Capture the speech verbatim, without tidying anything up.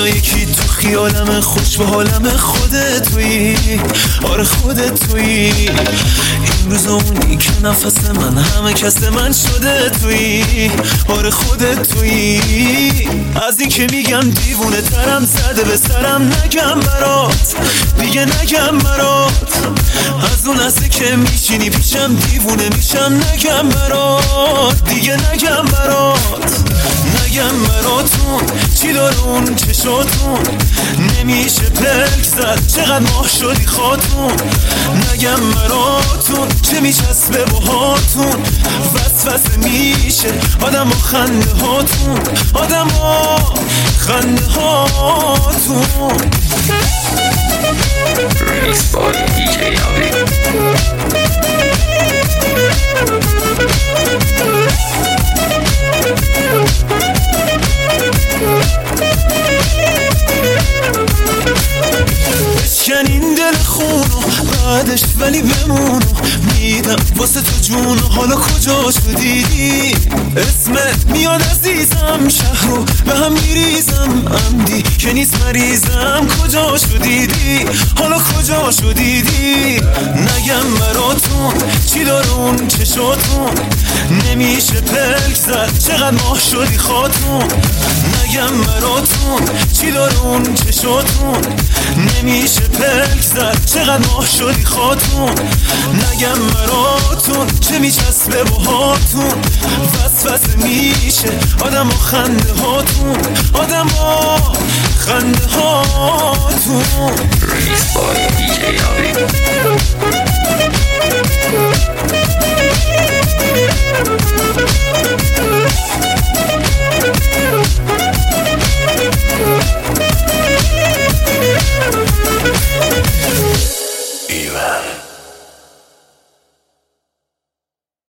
منو یکی تو خیالم خوش به حالم خودت تویی، آره خودت تویی. این روز اونی که نفس من همه کس من شده تویی، آره خودت تویی. از این که میگم دیوونه ترم زده به سرم نگم برات، دیگه نگم برات. از اون لحظه که میشینی پیشم دیوونه میشم نگم برات، دیگه نگم برات. نگم براتون چی داره اون چشاتون، نمیشه پلک زد چقدر ماه شدی خاتون. نگم براتون چه میچسبه باهاتون، وسوسه میشه آدم و خنده هاتون، آدم و خنده هاتون. Mixed by D J Avi. بشکن این دل خونو بعدش ولی بمونو، میدم واسه تو جون. حالا کجا شدیدی اسمت میاد عزیزم، شهرو به هم میریزم عمدی که نیست مریضم. کجا شدیدی حالا کجا شدیدی، نگم براتون چی داره اون چشاتون، نمیشه پلک زد چقدر ماه شدی خاتون. نگم براتون چی داره اون چشاتون، نمیشه پلک زد چقدر ماه شدی خاتون. نگم براتون چه میچسبه باهاتون، وسوسه میشه آدم و خنده هاتون، آدم و خنده هاتون. Mixed by D J Avi.